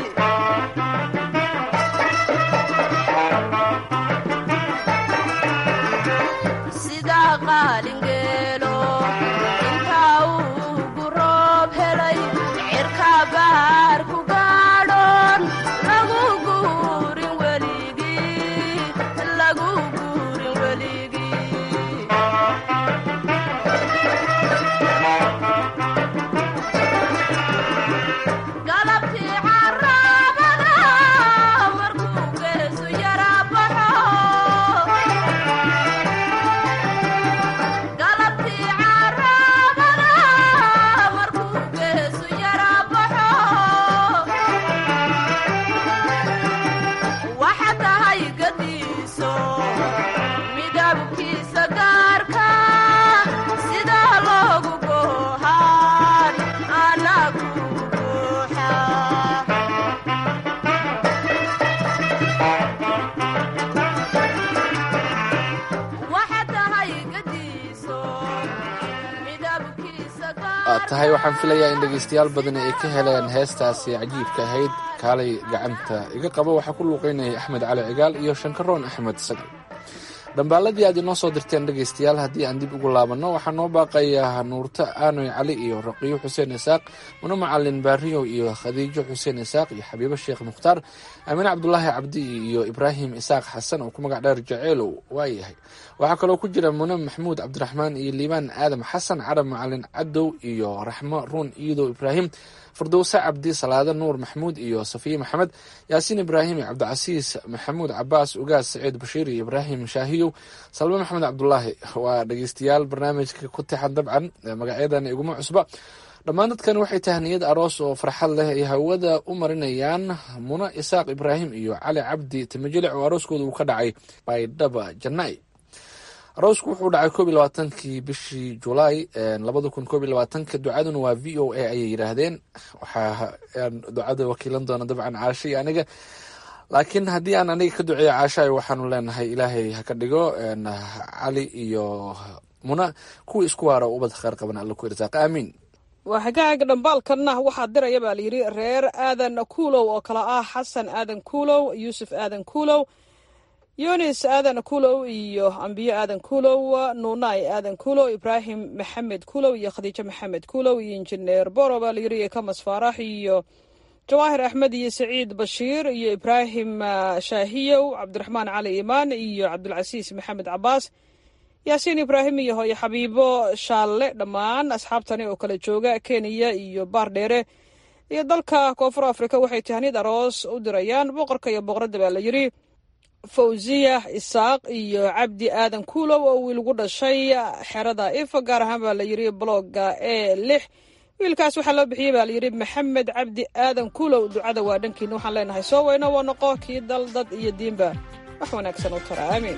sida qaalingeelo intaa ugu roob helay cirka baar ku gaadhoon lagu guurin weligii lagu guurin weligii galabtii carabada markuu geesu yara baxo galabtii carabada markuu geesu yara baxo waxa tahay gadiiso midabkiisa gaarka sida loogu goohaan anagu buuxa waxa tahay gadiiso midabkiisa aad tahay waxaan filayaa in dhegaystayaal badan ay ka heleen heestaasi cajiibka ahayd kaalay gacanta iga qabo waxaa ku luuqeynayay axmed cali cigaal iyo shankaroon axmed sagal dhambaaladii aad inoo soo dirteen dhegaystayaal haddii aan dib ugu laabanno waxaa noo baaqayaa nuurto aanoy cali iyo raqiyo xuseen isaaq mano macalin baariyow iyo khadiijo xuseen isaaq iyo xabiibo sheekh mukhtaar amiine cabdulaahi cabdi iyo ibraahim isaaq xasan oo ku magac dheer jaceylow waayahay waxaa kaloo ku jira mune maxamuud cabdiraxmaan iyo liibaan aadam xasan carab macalin cadow iyo raxmo ruun iidow ibraahim firdowse cabdi salaado nuur maxamuud iyo safiye maxamed yaasiin ibraahim iyo cabdicasiis maxamuud cabaas ugaas saciid bashiir iyo ibraahim shaahiyow salme maxamed cabdulaahi waa dhegeystayaal barnaamijka ku tixan dabcan magacyadan iguma cusba dhammaan dadkan waxay tahniyad aroos oo farxad leh ay hawada u marinayaan muna isaaq ibraahim iyo cali cabdi timajilic oo arooskooda uu ka dhacay baydhaba janay aroosku wuxuu dhacay koob iyo labaatankii bishii julaay labada kun koob iyo labaatanka ducaduna waa v o a ayay yidhaahdeen waxaa ducada wakiilan doona dabcan caasho iyo aniga laakiin haddii aan aniga ka duceeyo caashaay waxaanu leenahay ilaahay ha ka dhigo cali iyo muna kuwii isku waara oo ubad kheyr qaban alla ku irsaaq aamiin waa hagaaga dhambaalkanna waxaa diraya baa layidhi reer aadan kuulow oo kale ah xasan aadan kuulow yuusuf aadan kuulow yunis aadan kuulow iyo ambiyo aadan kuulow nuunay aadan kuulow ibraahim maxamed kuulow iyo khadiijo maxamed kuulow iyo injineer boro baa layidhi iyo kamas faarax iyo jawaahir axmed iyo saciid bashiir iyo ibraahim shaahiyow cabdiraxmaan cali imaan iyo cabdulcasiis maxamed cabaas yaasiin ibraahim iyo hooyo xabiibo shaalle dhammaan asxaabtani oo kala jooga kenya iyo baardheere iyo dalka koonfur afrika waxay tahnid aroos u dirayaan boqorka iyo boqoradda baa la yidhi fawziya isaaq iyo cabdi aadan kuulow oo wiil gu dhashay xerada ifa gaar ahaan baa la yidhi blogga e lix wiilkaas waxaa loo bixiyey baa layidhi maxamed cabdi aadan kuulow ducada waa dhankiina waxaan leenahay soo weyno waa noqo kii dal dad iyo diinba wax wanaagsan u tara aamiin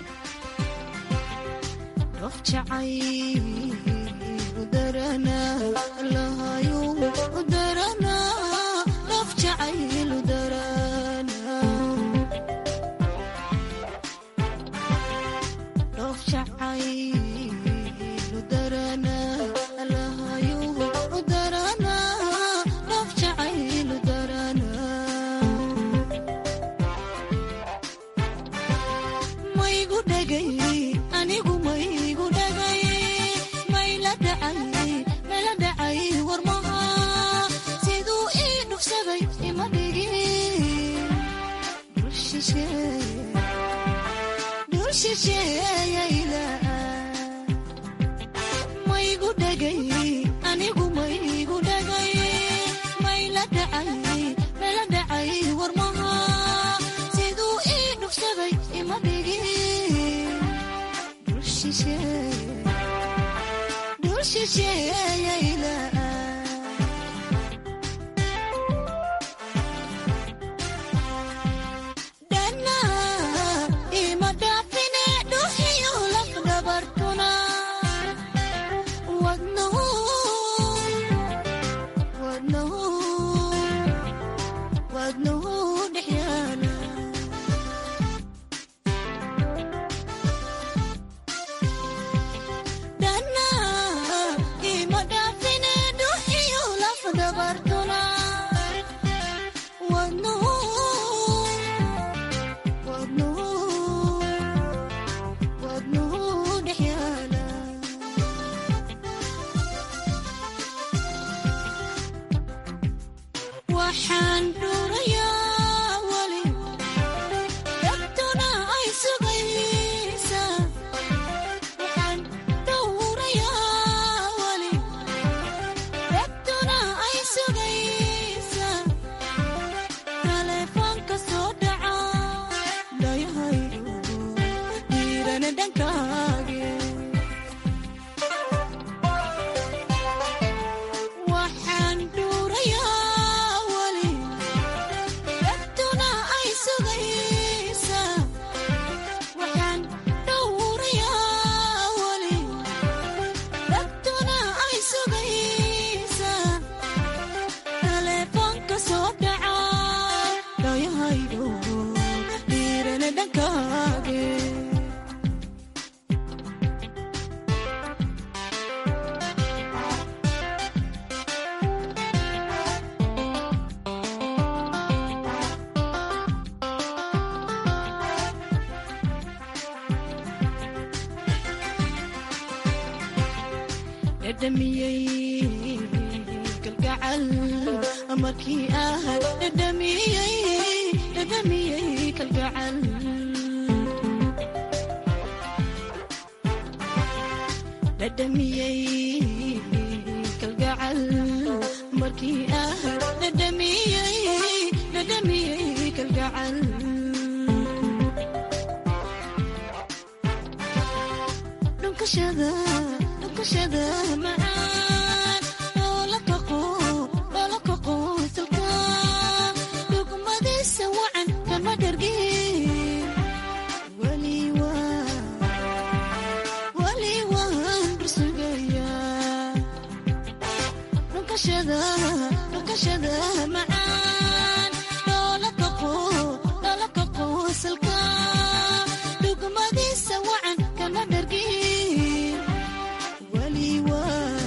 Wali wa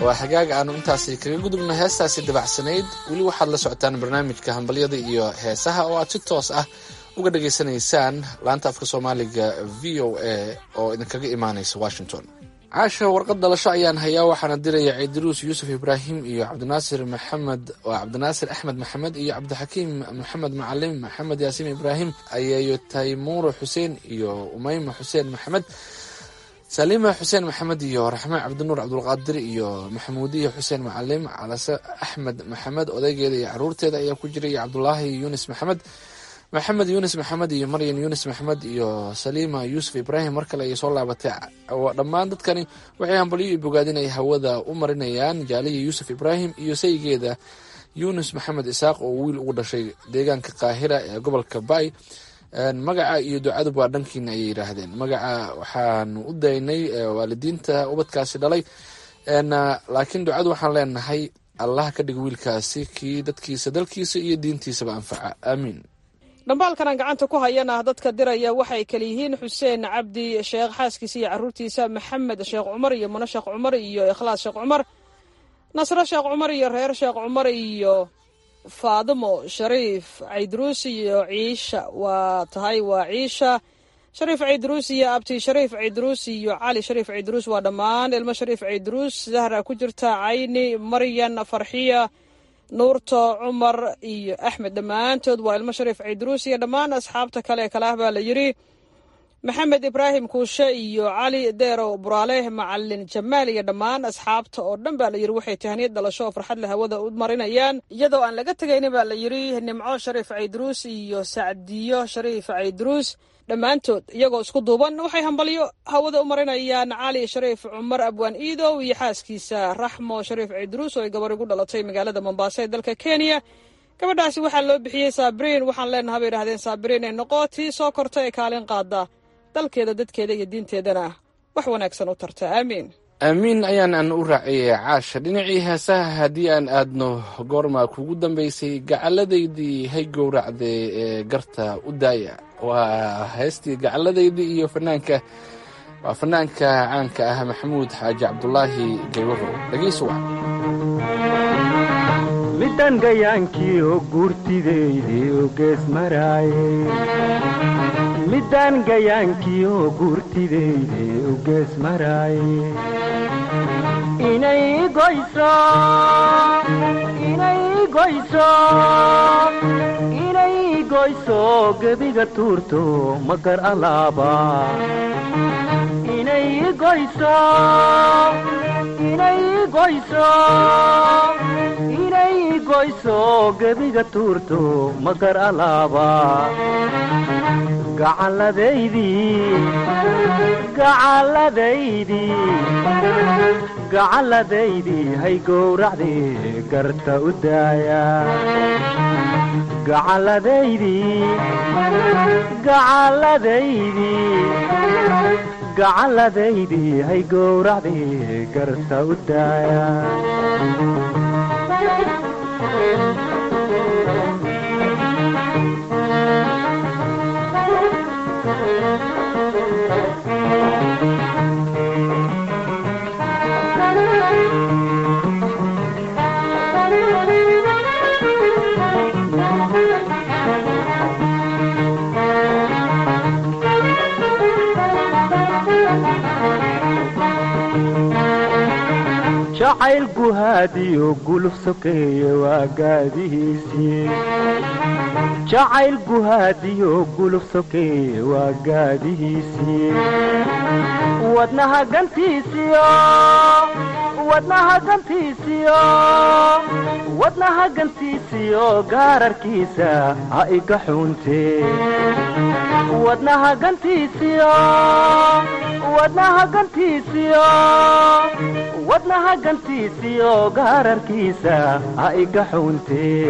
waa hagaag aanu intaasi kaga gudubno heestaasi dabacsanayd. weli waxaad la socotaan barnaamijka hambalyada iyo heesaha oo aad si toos ah uga dhageysanaysaan laanta afka soomaaliga v o a oo idinkaga imaanaysa washington. caasha warqad dhalasho ayaan hayaa, waxaana diraya ciidiruus yuusuf ibraahim iyo cabdinaasir maxamed waa cabdinaasir axmed maxamed iyo cabdixakiim maxamed macalim, maxamed yaasiin ibraahim, ayayo taymuuro xuseen iyo umayma xuseen maxamed, saliima xuseen maxamed iyo raxmaan cabdinuur cabdulqaadir iyo maxamuudiya xuseen macalim, calase axmed maxamed odaygeeda iyo caruurteeda ayaa ku jira, iyo cabdulaahi yunis maxamed, maxamed yunis maxamed iyo maryan yunis maxamed iyo saliima yuusuf ibraahim. mar kale ayay soo laabatay. dhammaan dadkani waxay hambalyo iyo bogaadin ay hawada u marinayaan jaaliya yuusuf ibraahim iyo saygeeda yunis maxamed isaaq oo wiil ugu dhashay deegaanka qaahira ee gobolka bay. magaca iyo ducadu waa dhankiina ayay yidhaahdeen. magaca waxaanu u daynay waalidiinta ubadkaasi dhalay, laakiin ducadu waxaan leenahay allah ka dhig wiilkaasi kii dadkiisa dalkiisa iyo diintiisaba anfaca, aamiin. dhambaalkan aan gacanta ku hayana dadka diraya waxay kala yihiin xuseen cabdi sheekh xaaskiisa iyo caruurtiisa, maxamed sheekh cumar iyo mano sheekh cumar iyo ikhlaas sheekh cumar, nasro sheekh cumar iyo reer sheekh cumar iyo faadimo shariif caydruus iyo ciisha waa tahay waa ciisha shariif caydruus iyo abti shariif caydruus iyo cali shariif caydruus. waa dhammaan ilmo shariif caydruus. zahra ku jirta, cayni, maryan, farxiya, nuurto, cumar iyo axmed, dhammaantood waa ilmo shariif caydruus iyo dhammaan asxaabta kale ee kale ah baa la yidhi. maxamed ibraahim kuushe iyo cali deerow buraale, macalin jamaal iyo dhammaan asxaabta oo dhan baa la yidhi waxay tahaniyad dhalasho oo farxad leh hawada u marinayaan, iyadoo aan laga tegaynin baa la yidhi nimco shariif caydruus iyo sacdiyo shariif caydruus. dhammaantood iyagoo isku duuban waxay hambalyo hawada u marinayaan cali shariif cumar abwaan iidow iyo xaaskiisa raxmo shariif caydruus oo ay gabar igu dhalatay magaalada mombaaso ee dalka kenya. gabadhaasi waxaa loo bixiyey saabiriin. waxaan leenaha bay idhahdeen saabiriin ee noqo tii soo korta ee kaalin qaada, dalkeeda dadkeeda iyo diinteedana wax wanaagsan u tarta, aamiin. aamiin ayaan aan u raaciyey caasha. dhinacii heesaha haddii aan aadno, goorma kugu dambaysay gacaladaydii hay gowracday ee garta u daaya. waa heestii gacaladaydii iyo fanaanka waa fanaanka caanka ah maxamuud xaaji cabdulaahi gaywaro. dhegeyso wac midaan gayaankii oo guurtidaydii oo gees maraaye, midaan gayaankii oo guurtidaydii oo gees maraaye, inay goyso inay goyso inay goyso gebiga tuurto magar alaaba, inay goyso inay goyso inay goyso gebiga tuurto magar alaaba. gacalladaydii gacalladaydii gacalladaydii hay gowracdii garta u daaya. gacalladaydii gacalladaydii gacalladaydii hay gowracdii garta u daaya. jacayl guhaadiyo guluf sokeeye waa gaadihiisii, jacayl guhaadiyo guluf sokeeye waa gaadihiisii. wadnaha gantiisiyo wadnaha gantiisiyo wadnaha gantiisiyo gaararkiisa ha iga xuuntee. wadnaha gantiisiyo wadnaha gantiisiyo wadnaha gantiisiyo gaararkiisa ha iga xuuntee.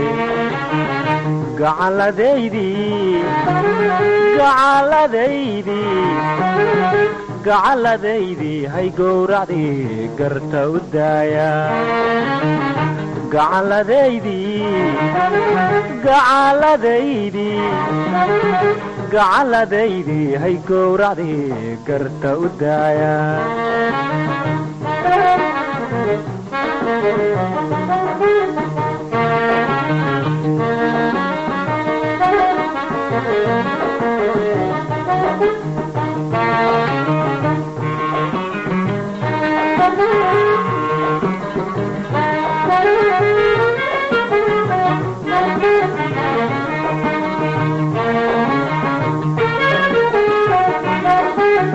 gacalladaydii gacalladaydii gacalladaydii hay gowracdii garta u daaya. gacalladaydii gacalladaydii gacalladaydii hay gowracdii garta u daaya.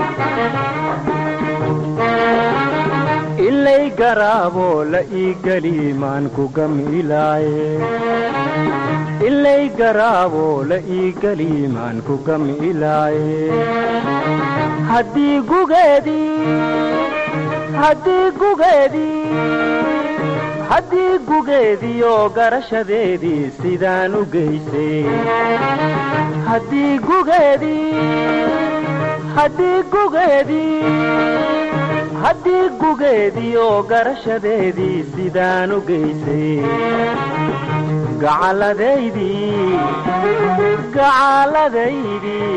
ilay garaabo la ii geli maan ku gamilaaye ilay garaabo la ii geli maan ku gamilaaye haddii gugeedii haddii gugeedii haddii gugeediyo garashadeedii sidaan u geysay haddii gugeedii haddii gugeedii haddii gugeediyo garashadeedii sidaan u geysay gacalladaydii gacalladaydii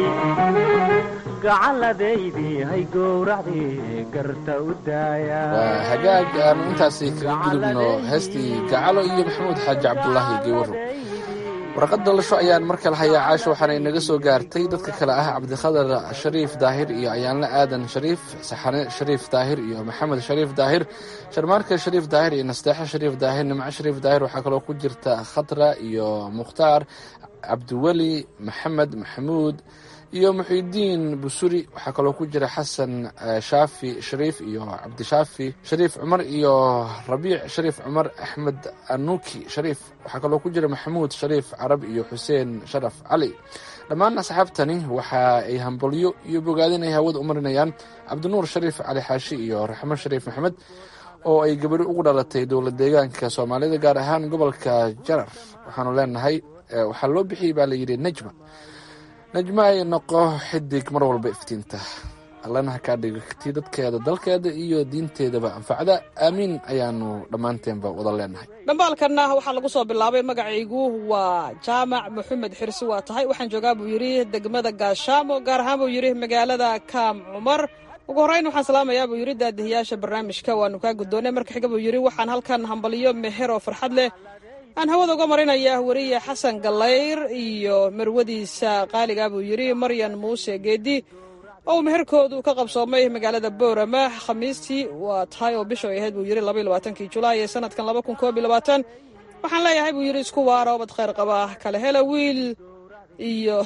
gacalladaydii hay gowracdii garta u daaya waa hagaag aanu intaasi kaga gudubno heestii gacalo iyo maxamuud xaaji cabdulaahi geewaro warqad dalasho ayaan mar kale hayaa caasho waxaana inaga soo gaartay dadka kale ah cabdikhadar shariif daahir iyo ayaanle aadan shariif saxane shariif daahir iyo maxamed shariif daahir sharmaarka shariif daahir iyo nasteexe shariif daahir nimco shariif daahir waxaa kaloo ku jirta khatra iyo mukhtaar cabdiweli maxamed maxamuud iyo muxidiin busuri waxaa kaloo ku jira xasan shaafi shariif iyo cabdishaafi shariif cumar iyo rabiic shariif cumar axmed anuki shariif waxaa kaloo ku jira maxamuud shariif carab iyo xuseen sharaf cali dhammaan asxaabtani waxa ay hambalyo iyo bogaadin ay hawada u marinayaan cabdinuur shariif cali xaashi iyo raxmo shariif maxamed oo ay gabadhi ugu dhalatay dowlad deegaanka soomaalida gaar ahaan gobolka jarar waxaanu leenahay waxaa loo bixiyey baa layidhi najma najma ay noqo xidig mar walba iftiinta allana ha kaa dhigti dadkeeda dalkeeda iyo diinteedaba anfacda aamiin ayaanu dhammaanteenba wada leenahay dhambaalkanna waxaa lagu soo bilaabay magacaygu waa jaamac maxamed xirsi waa tahay waxaan joogaa buu yidhi degmada gaashaamo gaar ahaan buu yidhi magaalada kaam cumar ugu horrayn waxaan salaamayaa buu yidhi daadihiyaasha barnaamijka waanu kaa guddoonay marka xiga buu yidhi waxaan halkan hambaliyo meher oo farxad leh aan hawada uga marinaya weriye xasan gallayr iyo marwadiisa qaaliga buu yidhi maryan muuse geedi oo meherkoodu ka qabsoomay magaalada boorama khamiistii waa tahay oo bisha ay ahayd buu yidhi labaiyo labaatankii julaay ee sanadkan laba kun koob iyo labaatan waxaan leeyahay buu yidhi isku waara obad khayr qaba kala hela wiil iyo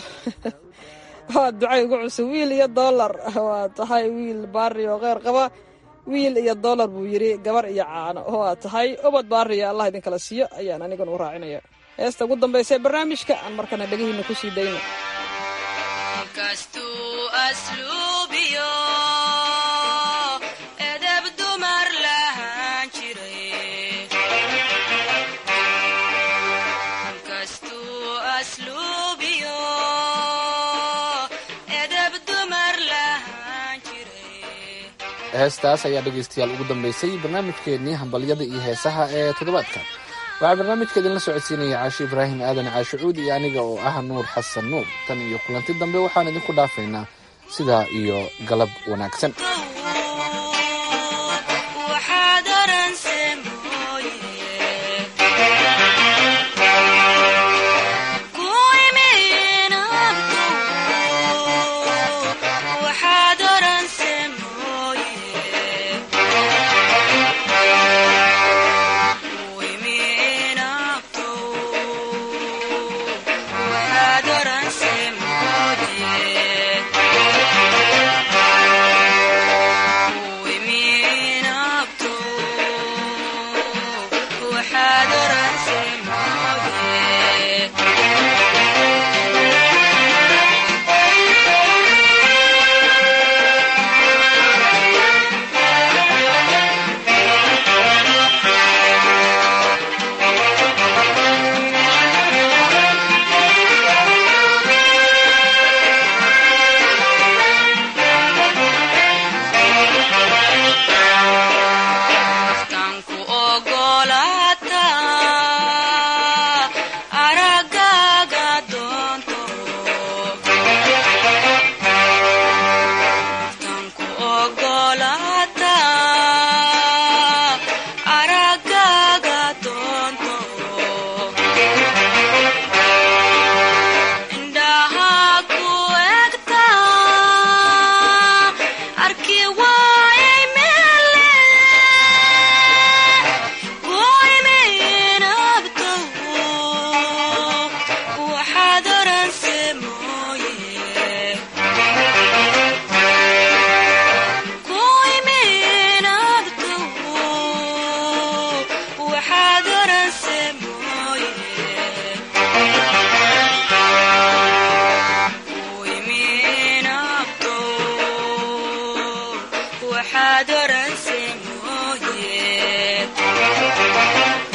waa ducay ugu cusub wiil iyo dollar waa tahay wiil baari oo khayr qaba wiil iyo dollar buu yidhi gabar iyo caano oo aad tahay ubad baariya allah idinkala siiyo ayaan aniguna u raacinaya heesta ugu dambaysa ee barnaamijka aan markana dhegihiina ku sii dayno heestaas ayaa dhegaystayaal ugu dambaysay barnaamijkeennii hambalyada iyo heesaha ee toddobaadkan waxaa barnaamijka idinla socodsiinaya caashi ibraahim aadan caashi cuud iyo aniga oo ah nuur xasan nuur tan iyo kulanti dambe waxaan idinku dhaafaynaa sidaa iyo galab wanaagsan waxaad oranse mooye